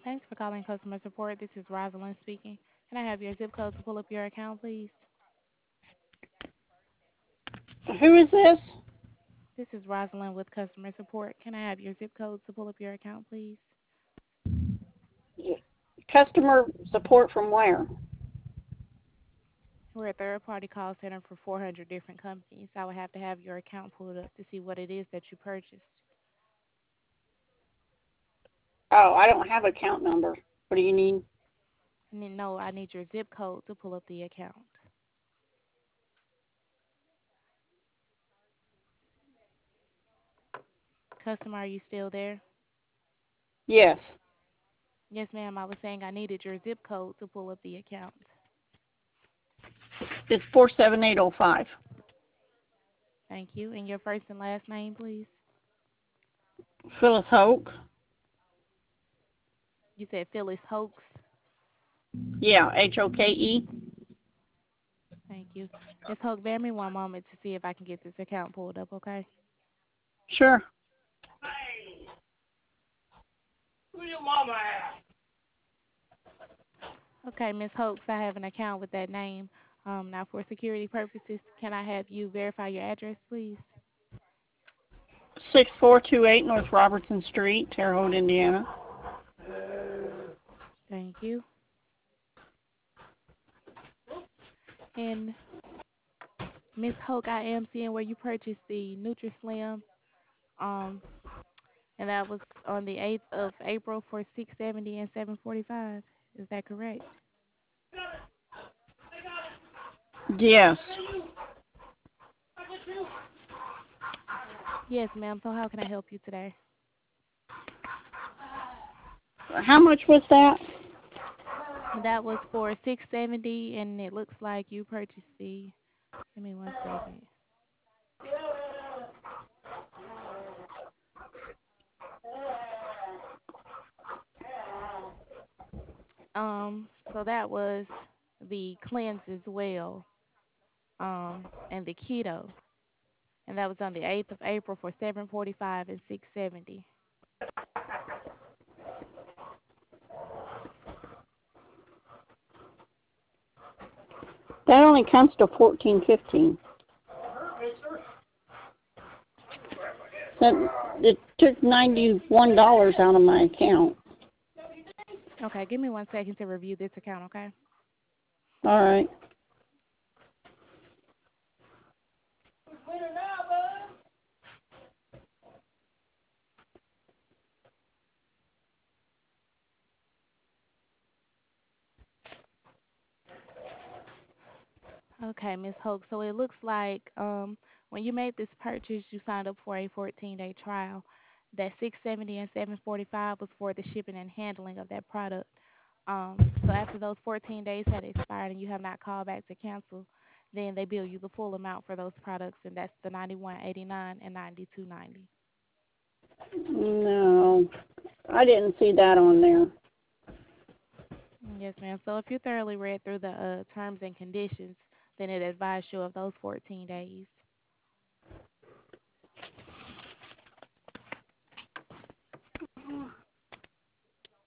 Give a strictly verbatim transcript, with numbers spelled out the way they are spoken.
Thanks for calling customer support. This is Rosalind speaking. Can I have your zip code to pull up your account, please? Who is this? This is Rosalind with customer support. Can I have your zip code to pull up your account, please? Customer support from where? We're a third party call center for four hundred different companies. I would have to have your account pulled up to see what it is that you purchased. Oh, I don't have account number. What do you need? And then, no, I need your zip code to pull up the account. Customer, are you still there? Yes, Yes, ma'am. I was saying I needed your zip code to pull up the account. it's four seven eight zero five. Thank you. And your first and last name, please? Phyllis Hoke. You said Phyllis Hoax. Yeah, H O K E. Thank you. Miss Hoax, bear me one moment to see if I can get this account pulled up, okay? Sure. Okay, Miss Hoax, I have an account with that name. Um, now, for security purposes, can I have you verify your address, please? six four two eight North Robertson Street, Terre Haute, Indiana. Thank you. And Miss Hoax, I am seeing where you purchased the NutriSlim, um, and that was on the eighth of April for six seventy and seven forty-five. Is that correct? Yes. Yes, ma'am. So how can I help you today? How much was that? That was for six seventy, and it looks like you purchased the. Give me one second. Um, so that was the cleanse as well, um, and the keto, and that was on the eighth of April for seven forty-five and six seventy. That only comes to fourteen fifteen. So it took ninety one dollars out of my account. Okay, give me one second to review this account. Okay. All right. Okay, Miss Hoke. So it looks like um, when you made this purchase, you signed up for a fourteen-day trial. That six seventy and seven forty-five was for the shipping and handling of that product. Um, so after those fourteen days had expired and you have not called back to cancel, then they bill you the full amount for those products, and that's the ninety-one eighty-nine and ninety-two ninety. No, I didn't see that on there. Yes, ma'am. So if you thoroughly read through the uh, terms and conditions, then it advised you of those fourteen days.